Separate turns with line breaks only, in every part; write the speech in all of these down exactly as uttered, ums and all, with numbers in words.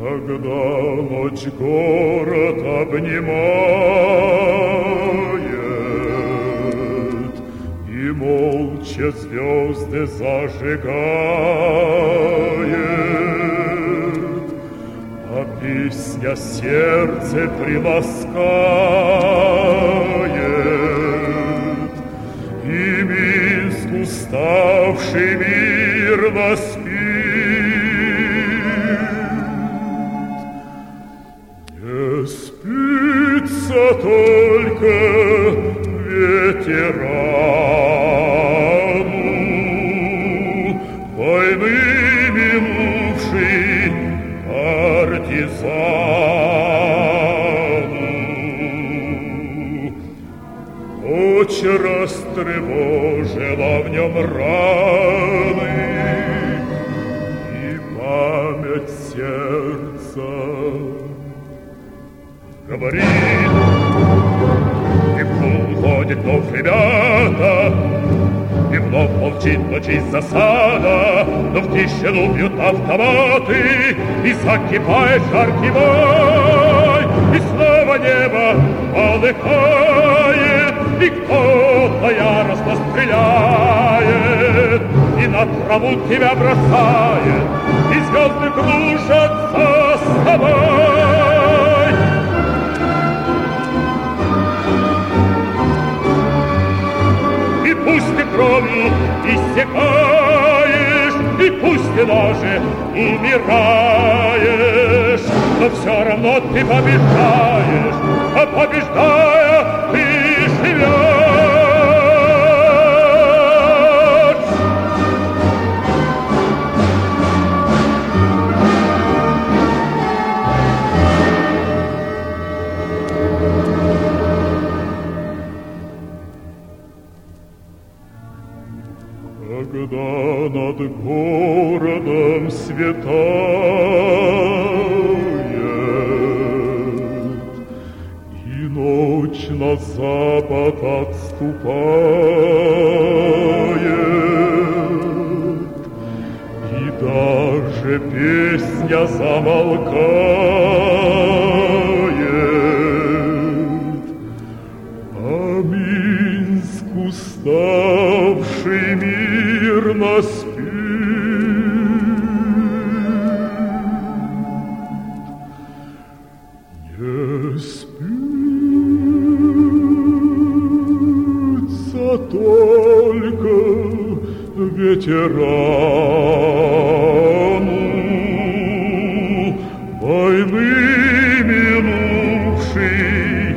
Когда ночь город обнимает и молча звезды зажигает, а песня сердце приласкает, и Минск уставший мирно спит. Не спится только ветерану войны минувший партизану. Ночь растревожила в нем раны и память сердца. Говорит, и уходит вновь ребята, и вновь молчит ночь из засада, но в тишину бьют автоматы, и закипает жаркий бой, и снова небо полыхает, и кто-то яростно стреляет, и на траву тебя бросает, и звезды кружатся с тобой. Пусть ты кровью иссякаешь, и пусть ты даже умираешь, но все равно ты побеждаешь, а побеждая ты живешь. Когда над городом светает, и ночь на запад отступает, и даже песня замолкает, а Минск уставший мирно спит. Не спится только ветерану войны минувший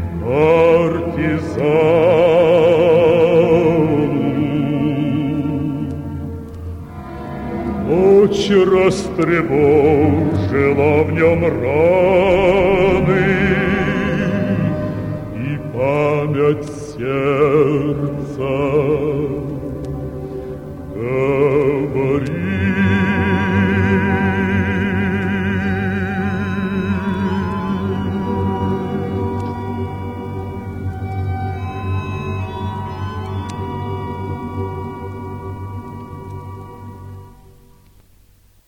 партизану. Ночь растревожила в нем раны, и память сердца